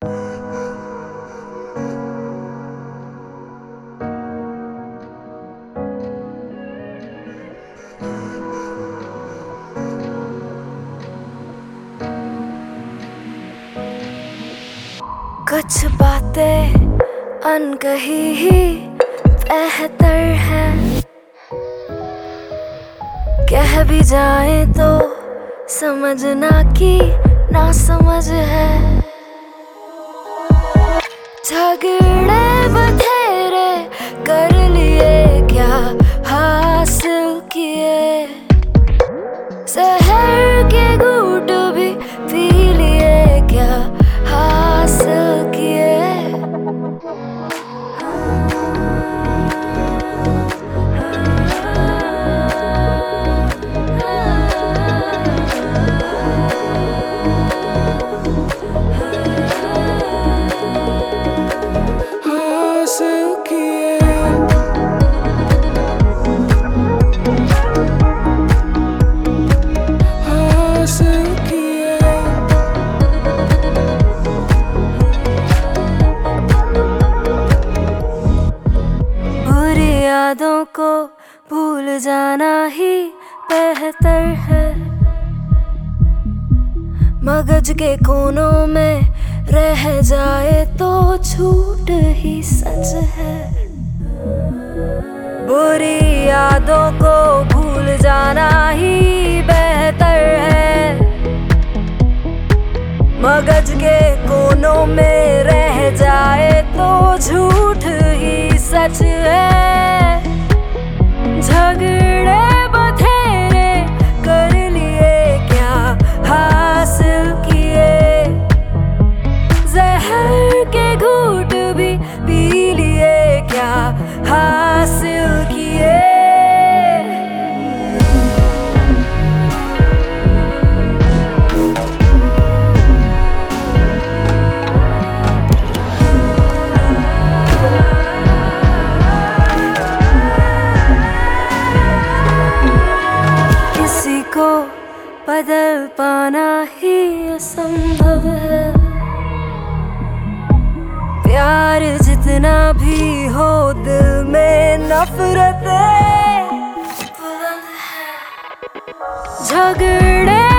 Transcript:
कुछ बातें अनकही ही बेहतर है, कह भी जाए तो समझना कि ना समझ है। झगड़े बथेरे कर लिए, क्या हासिल किए, शहर के घूंट भी पी लिए, क्या हासिल किए। यादों को भूल जाना ही बेहतर है, मगज के कोनों में रह जाए तो झूठ ही सच है। बुरी यादों को भूल जाना ही बेहतर है, मगज के कोनों में रह जाए तो झूठ ही सच है। झगड़े बथेरे कर लिए, क्या हासिल किए, जहर के घूंट भी पी लिए, क्या हासिल किए। को बदल पाना ही असंभव है, प्यार जितना भी हो दिल में नफरत है। झगड़े